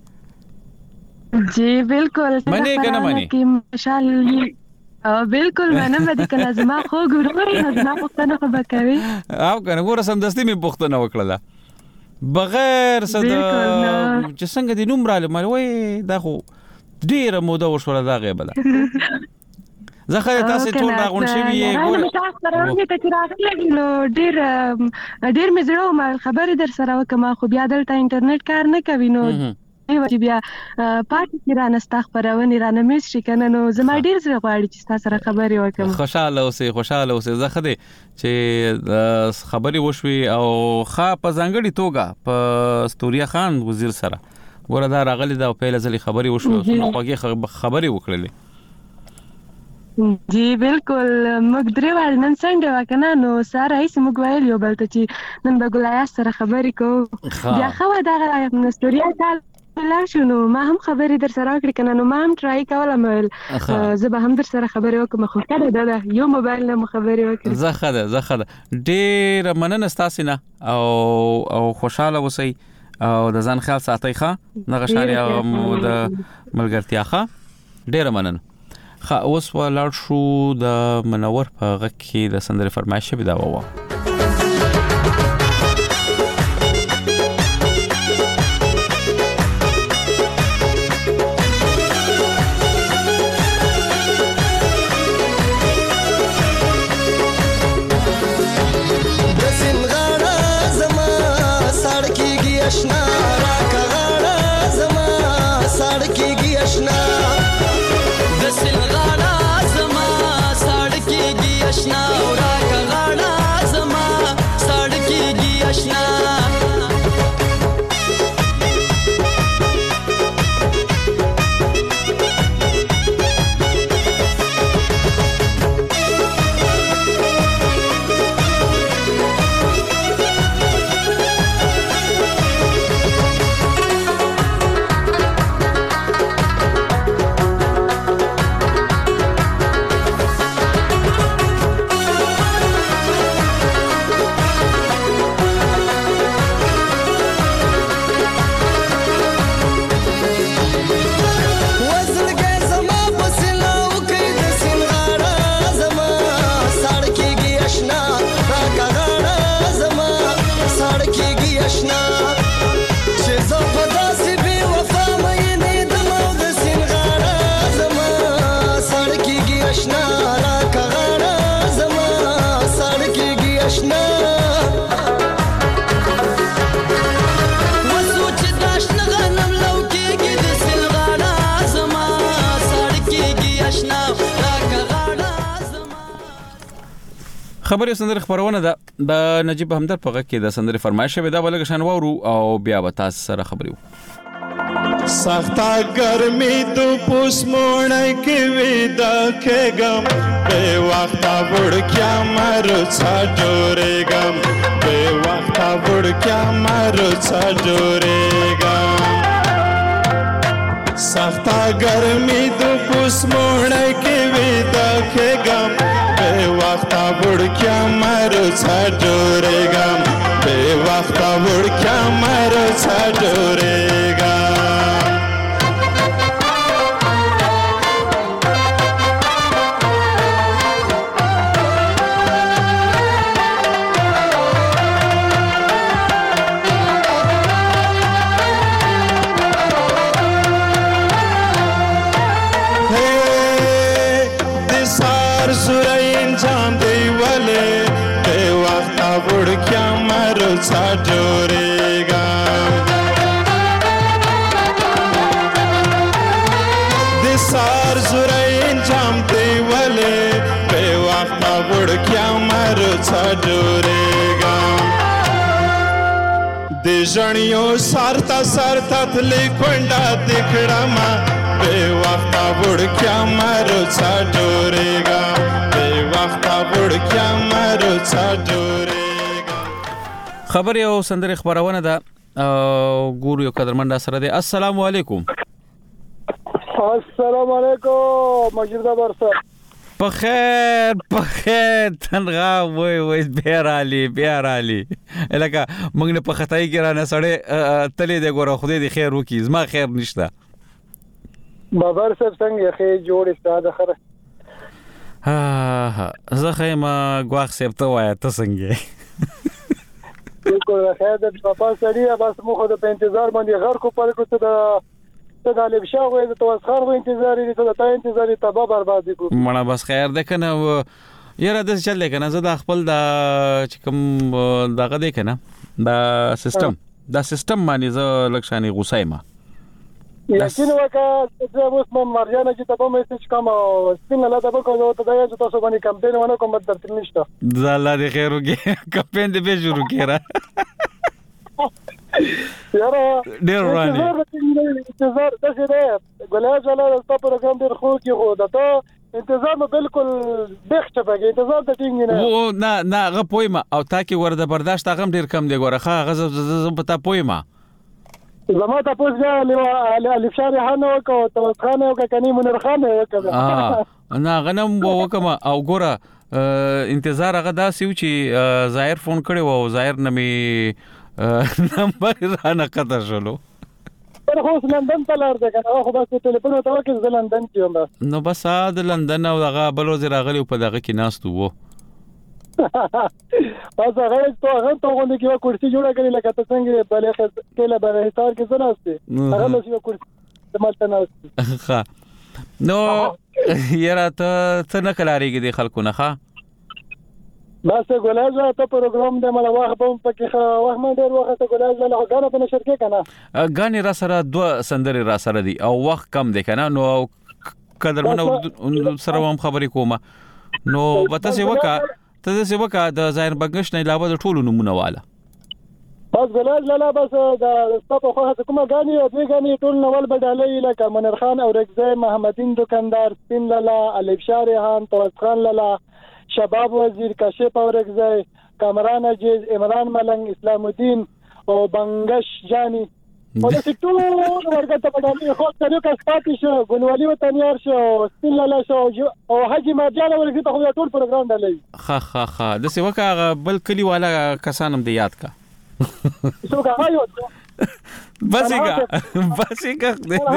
جی بالکل منی کنه منی کی ماشاءالله بالکل منه مده کنه زما خو ګورم زما پښتنه خو بکوي او کنه ګور سندستی می پښتنه وکړه بغیر صد چې څنګه د نوم را لمل وای دا خو ډیره موده وشوله دا غیبه ده. زه خو تاسو ټول راغون شوی یې ګور تاسو راغلی ته راغلی نو ډیر ډیر مې زړه ما خبرې در سره وکم خو بیا دلته انټرنیټ کار نه کوي نو چې بیا پاتې کیرانه استخبارونه رانه مې شي کنه نو زما ډیر زړه غواړي چې تاسو سره خبرې وکم. خوشاله اوسې خوشاله اوسې زه خدای چې خبرې وشوي او خا په ځانګړي توګه په ستوریا خان وزیر سره ګوره دا راغلی دا په لزلي خبرې وشوي نو هغه خبرې وکړلې. جی بالکل موږ درې وړ نن څنګه وکنه نو ساره هیڅ موږ ویل یو بل ته چې نن به ګلای سره خبرې کوو بیا خو دا ستوریا تعال لا شنو ما هم خبرې در سره کړې کنه نو ما هم ټرای کوله مل زه به هم در سره خبرې وکم خو کړه دا یو موبایل نه خبرې وکړم. زه خده زه خده ډېر مننه ستاسو نه او او خوشاله اوسئ او د ځان خیال ساتئ ښه نغه شاري او د ملګرتیا ښه ډېر مننه. خا اوس ولاړ شو د منور په غږ کې د سندرې فرمایش به دا وو. اشنا را کغاړه زما سړکیږي اشنا آشنا وسوچ داشن غنم لو کېږي د سلغاړه زما ساړ کېږي آشنا راکه غاړه زما. خبري سندره خبرونه ده د نجيب همدر په غږ کې د سندره فرمایش شوی دا ولګ شان وورو او بیا به تاسو سره خبري وو. سختا گرمی تو پوس موڑے کی ویدا کے گم بے وقتا بڑ کیا مرو چھا جورے گم بے وقتا بڑ کیا مرو چھا جورے گم سختا گرمی تو پوس موڑے کی ویدا کے گم بے وقتا بڑ کیا مرو چھا جورے گم بے وقتا بڑ کیا مرو چھا جورے گم. सा जोरेगा दिसार जुराइन जामते वाले बेवक्ता बुड़ क्या मरो सा जोरेगा दिजणियों सारता सारता थले कोंडा दिखड़ा मा बेवक्ता बुड़ क्या मरो सा जोरेगा बेवक्ता बुड़ क्या मरो सा जोरेगा. خبر یو سندره خبرونه ده ګورو یو قدرمن سره دی. السلام علیکم. السلام علیکم مجید برسه په خیر په خیر تنغا وای وای بیر علی بیر علی الکه موږ نه په خدای کې را نه سړې تلې د ګوره خدای دی خیر وکي زما خیر نشته. بابر صاحب څنګه خې جوړ استاد خره ها ها زه خیمه ګواخ صاحب ته وای ته څنګه بالکل خیر د پاپا سړی بس مخ د په انتظار باندې غر کو پر کو ته د د الف شاه وې د توسخر و انتظار دي ته د انتظار تبا برباد کو مړه بس خیر ده کنه یاره د چل کنه زه د خپل د کوم دغه دی کنه دا سیستم دا سیستم باندې زه لکشاني غوسه ما یقین وکړه چې اوس مې مرجانه چې تبا مې څه کوم سپینه لا دبا کوم ته دا چې تاسو باندې کمپاین ونه کوم درته نشته زاله دې خیر وګي کمپاین دې به شروع کړه یاره ډیر رواني انتظار تاسو دې ګلای جلاله تاسو پروګرام ډیر خو کې خو دا ته انتظار نو بالکل بخته بګي انتظار د ټینګ نه او نه نه غ پویما او تا کې ورده برداشت هغه ډیر کم دی ګوره خا غزه ز پتا پویما زما ته پوس بیا الف شاري هانو کو توخانه او کني منیر خان وکړه اه نه غنم وکما او ګوره انتظار هغه داسې و چې ظاهر فون کړي وو ظاهر نمي نمبر رانه قطع شلو پر خو لندن ته لار ده کنه خو بس ټلیفون ته وکړ ز لندن کې یم نو بس د لندن او دغه بل وزیر راغلی په دغه کې ناستو وو بس هغه ته هغه ته غونډه کې کرسي جوړه کړې لکه ته څنګه بلې کله به هتار کې څه ناشته هغه له یو کرسي مالته ناشته ها نو یاره ته څه نه کلاریږي د خلکو نه ښه بس ګولایز ته پروګرام د مله واخ په پکې واخ مې ډېر وخت ته ګولایز له غاڼه په نشر کې کنه غاڼه را سره دوه سندري را سره دي او وخت کم دی کنه نو قدرمنه سره هم خبرې کومه نو وته سی وکا ته سی وکا د ظاهر بغش نه علاوه د ټولو نمونه والا بس ګولایز لاله بس د ستاسو خو هڅه کومه غاڼه او دوی غاڼه ټول نوول بدلې لکه منیر خان او رګزه محمدین دکاندار سپین لاله الف شاري خان توس خان لاله شباب وزیر کاشف اورګزای کامران عزیز عمران ملنګ اسلام الدین او بنگش جانی او د ټول ورګه ته بدلې خو تریو کا سپاتې شو ګلوالي وطنيار شو سپیلاله شو او حاجی مرجان ورګه ته خو ټول پروګرام ډلې ها ها ها د څه وکا بل کلی والا کسانم دی یاد کا څو کا وایو بسیګه بسیګه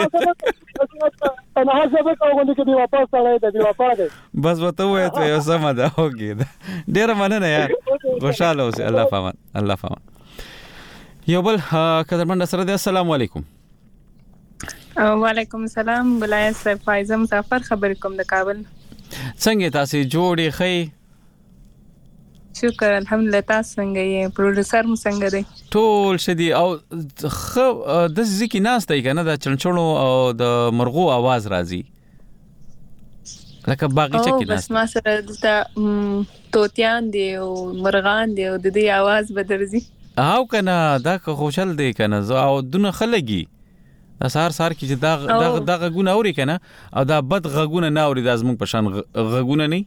انا حسابه کوم چې دی واپس راځي دی واپس بس وته وې ته یو سم ده اوګه ډیر مننه یار خوشاله اوسه الله پامان الله پامان یو بل قدرمن سره دی. السلام علیکم. وعلیکم السلام ګلای صاحب فایزه مسافر خبر کوم د کابل. څنګه تاسو جوړې خې شکر الحمدلله. تاسو څنګه یې؟ پروډوسر مو څنګه دی؟ ټول شدي او خو د ځکه ناس ته کنه د چنچونو او د مرغو आवाज راځي لکه باغچه کې ناس. بس ما سره د توتیان دی او مرغان دی او د دې आवाज بدرځي. او کنه دا خوشحال دی کنه او دونه خلګي دا سار سار کې چې دا دا غږونه اوري کنه او دا بد غږونه نه اوري، دا زموږ په شان غږونه نه.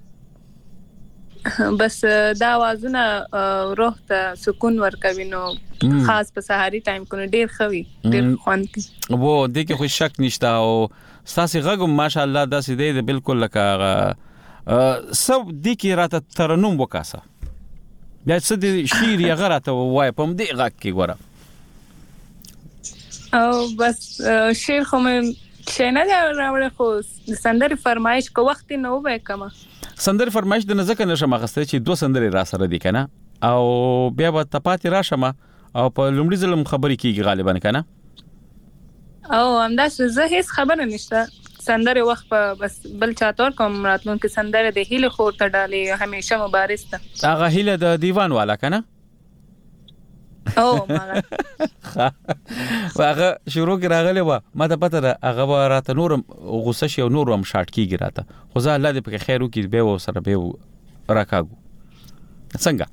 بس دا आवाजونه روح ته سکون ورکوي، نو خاص په سحري ټایم کې ډیر خوي، ډیر خوند کوي. وو دې کې خو شک نشته او ستاسو غږم ماشاءالله داسې دی بالکل لکه سب دې کې راته ترنم وکاسه بیا څه دې شعر یې غراته وای په دې غږ کې ګوره. او بس شعر خو مې شنه دا راوړل خو سندري فرمایش کو وخت نه وای کما سندري فرمایش د نزدک نشم غسته چې دوه سندري را سره دي کنه او بیا به تپاتې راشم او په لومړي ځلم خبرې کیږي غالبا کنه. او همدا زه هیڅ خبره نشته سندره وخت په بس بل چاتور کوم راتلون کې سندره د هیله خور ته ډالي همیشه مبارز ته. هغه هیله د دیوان والا کنه. او ماغه هغه شروع کې راغلی و ما ته پته ده هغه راته نورم غوسه شي او نورم شارټ کیږي راته خو زه الله دې په خیر وکړي به و سره به راکاګو څنګه.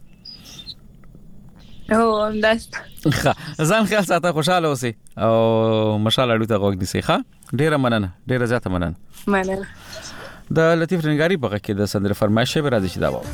او همداست ځان خیال ساته خوشاله اوسې او مشاله اړو ته غوږ نیسې. ښه ډیره مننه ډیره زیاته مننه مننه. د لطیف رنګاری په کې د سندره فرمایش به راځي چې دا و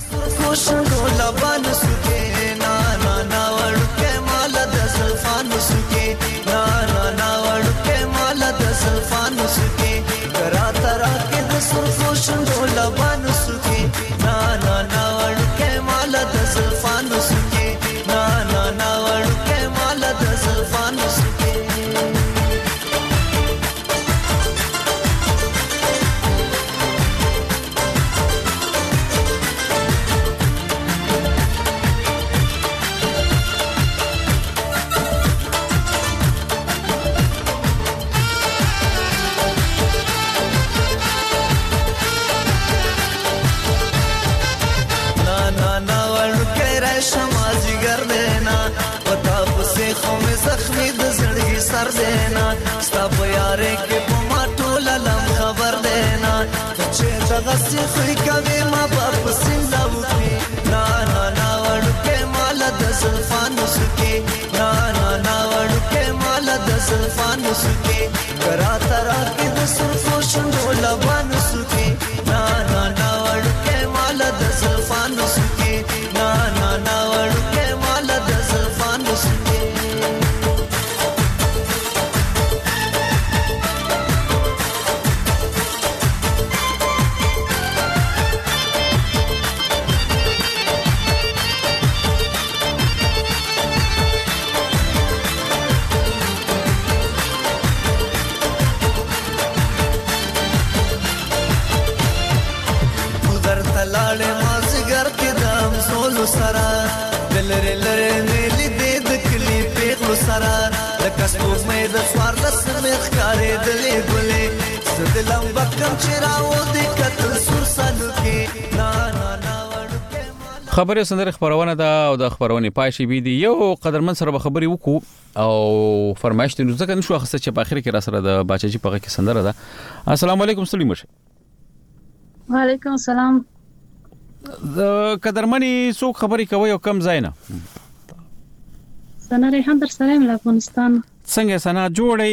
غسی خوی کوي ما په سیندا وکي نا نا نا وړکه مال د زلفان وسکي نا نا نا وړکه مال د زلفان وسکي کرا ترا کې د سرفو شندو لبان وسکي نا نا نا وړکه مال د زلفان وسکي نا نا نا وړکه مال د زلفان وسکي. سرا دلره لره ملي دې د کلی پیغلو سرا د کسبو مې د سوار د سمخ کارې دلې ګلې سدلم بکم چراو دې کتل سر سالو کې نا نا نا خبري سندره خبرونه ده او د خبرونه پای شي بي دي یو قدرمن سره به خبري وکړو او فرمایش دې ځکه نشو اخسته چې په اخر کې را سره د باچاجي په کې سندره ده. السلام علیکم سلیم شه. وعلیکم السلام. د قدرمنی څوک خبري کوي او کم ځای نه؟ سنا ریحان در سلام له افغانستان. څنګه سنا جوړی؟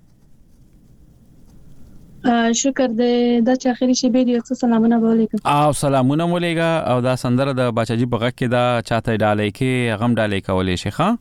شکر دې د چاخري شی به دې سلامونه ولیکم. او سلامونه مولېګا او دا سندره د باچاجي بغه کې دا چاته ډالې کې غم ډالې کولې شي ښا؟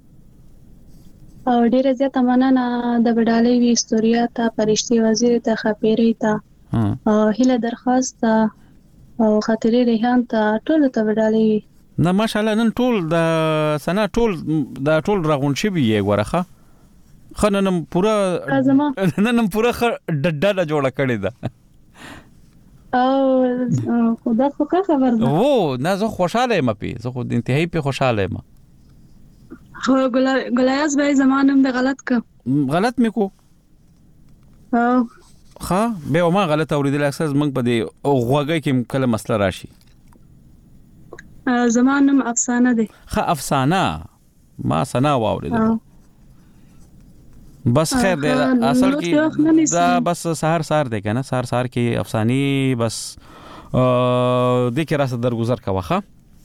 او ډیره زیاته مننه د بډالې وی استوریا ته پرشتي وزیر ته خپېری ته او هله درخواست او خاطرې ریحان ته ټول ته وډالې نه ماشاءالله نن ټول د سنا ټول د ټول راغون شي وی غوړه خننم پورا ننم پورا ډډه جوړه کړې ده او خدا خو کا خبر ده وو نه زه خوشاله یم په زه خو انتهایی په خوشاله یم خو ګلایاز به زمانم د غلط ک غلط میکو او ها به ما غلط اوریدل اکسس موږ په دې غوګه کې کله مسله راشي زما نوم افسانه دی. ښه افسانه، ما سنا واورېده. بس خیر دی، اصل کې دا بس سحر سحر دی کنه، سحر سحر کې افسانی بس د کې راس درگذر کا وخه.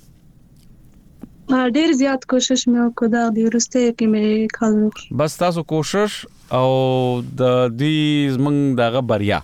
ډیر زیات کوشش مې وکړ دا د ورسته کې مې کال بس تاسو کوشش او د دې زمنګ دغه بریا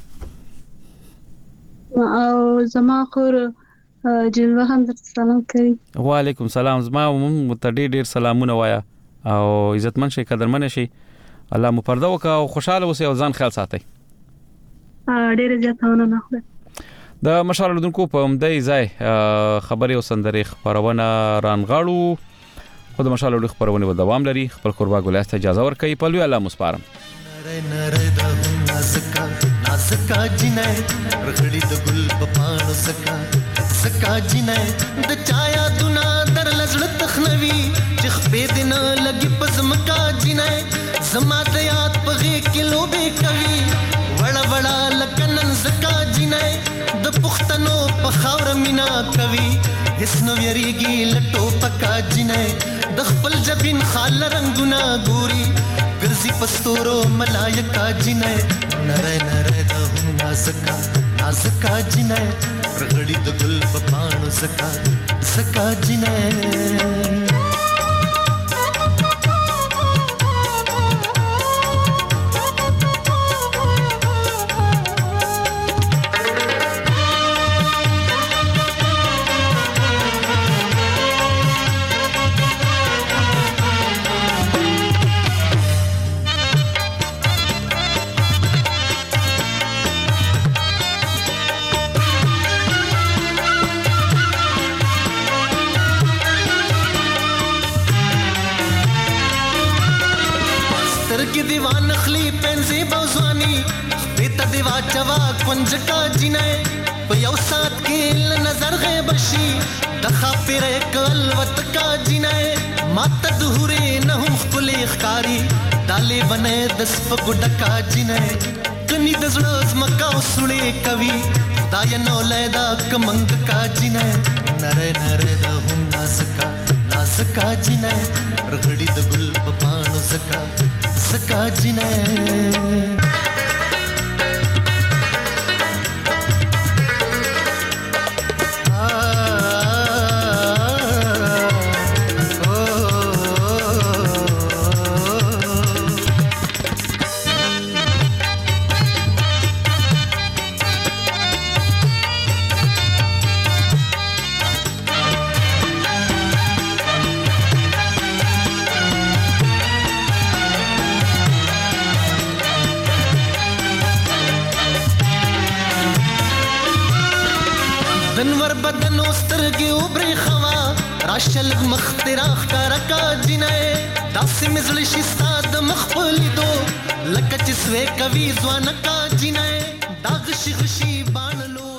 او زما خور جلوه هم درته سلام کوي. وعلیکم سلام. زما متډی ډیر سلامونه وایا او عزتمن شي، قدرمن شي، الله مو پرده وکا او خوشاله اوسئ او ځان خیال ساتئ. ډیر زیات مننه. د مشال لودونکو په همدې ځای خبري او سندري خبرونه رانغاړو. خو د مشال لودونکو خبرونه و دوام لري. خپل قربا ګولاسته اجازه ورکړئ. په لوی الله مسپارم. نازکا نازکا جنې رغړی د ګل په پاڼو سکا سکا جنې د چایا دنا در لزړ تخنوي چې خپې دین لګي پزمکا جنې زما د یاد په غې کلو به کوي وړ وړ لکنن زکا جنې د پختنو په خاور مینا کوي هیڅ نو یریږي لټو پکا جنې د خپل جبین خال رنگونه ګوري ګرځي پستورو ملایکا جنې نره نره د نازکا نازکا جنې رغړی د ګل په پاڼو سکا سکا جنې. دیوان خلی پنځي بوزواني بیت دیوا چوا کنجکا جنې په یو سات کې نظر غیب شي د خاطر کل وت کا جنې مات دهورې نه هم خپل ښکاری دالې بنې د سپ ګډکا جنې کني د زړه زمکا وسړې کوي دا نو لیدا کمنګ کا جنې نره نره د هم نازکا نازکا جنې رغړی د ګل په پاڼو زکا سکا جنې. دنور بدن اوسترګي وبري خوا راشل مختراخ کرکا جنې داسې مزل شي ستاد مخبلي دو لکه چې سوي کوي ځوان کا جنې داغ شي غشي بانلو